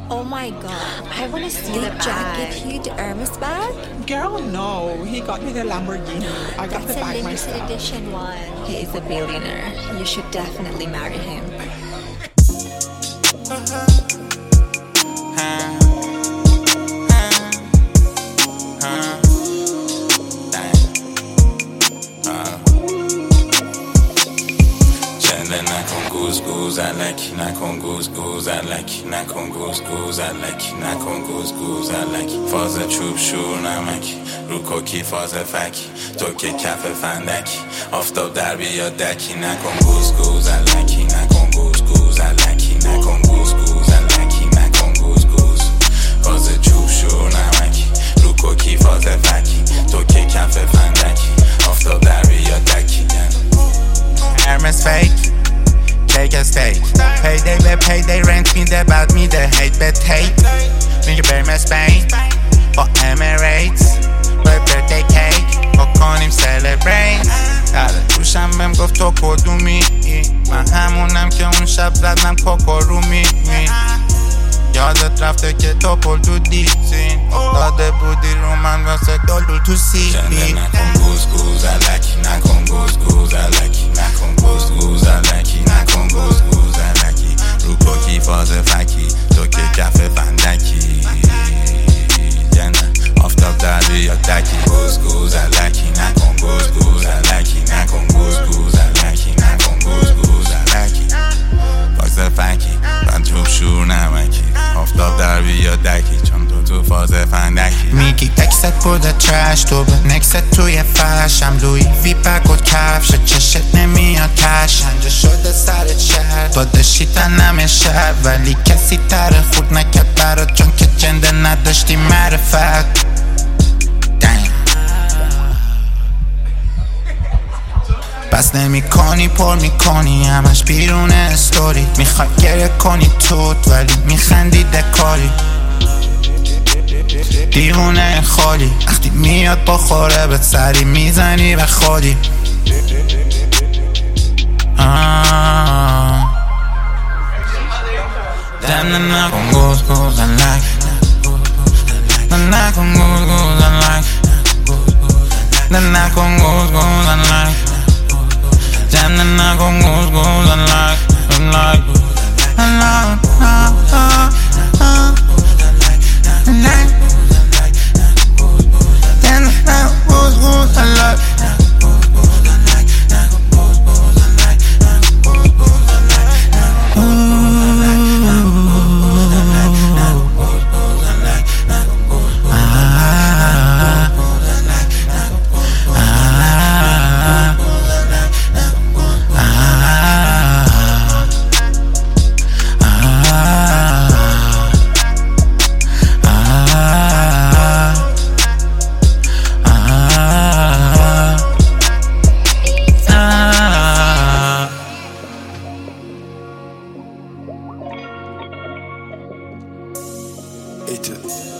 Oh my god. I want to see the Did Jack bag. give you the Hermes bag? Girl, no. He got me the Lamborghini. I got That's the a bag limited myself. edition one. He is a billionaire. You should definitely marry him. Goose, I like it, nakon goose, I like it, nakon goose, I like it, nakon goose, I like it. فاز چوب شور نمکی رو کوکی فاز فکی تو که کف فندکی آفتاب در بیاد دکی نکن گوز I like it, نکن گوز I like it, نکن گوز I like it, نکن گوز فاز چوب شور نمکی رو کوکی فاز فکی تو که کف فندکی آفتاب در بیاد دکی Hermes fake Take a stake Payday به payday rent میده بعد میده hate به tape میگه بریم اسپین با Emirates با birthday cake با کنیم celebrate دوشم بهم گفت تو کدومی من همونم که اون شب زدم کوکو رومی یادت رفته که تو پل تو دیزین داده بودی رو من واسه دلو تو سیبی نکن گوز علکی نکن گوز علکی نکن گوز علکی نکن گوز علکی رو کوکی فاز فکی تو که کف فندکی آفتاب در بیاد دکی گوز علکی نکن گوز علکی نکن گوز علکی نکن گوز علکی فاز فکی من توب شور نمکی آفتاب در بیاد دکی چون تو فاز فندکی میگی اکست پر ده ترش تو به نکست توی فرشم لوی وی بگ و کفش چشت نمیاد کش هنجه شده سرت شهر دادشی تنم شهر ولی کسی تر خود نکرد برات چون که جنده نداشتی معرفت بس نمی کنی پر میکنی همش بیرون استوری میخوای گره کنی توت ولی میخندی دکاری دیوونه خالی وقتی میاد بخوره به سری میزنی و خالی دم نکن گوز علک نکن گوز علک نکن گوز علک Damn, I gon' goes and like Agent.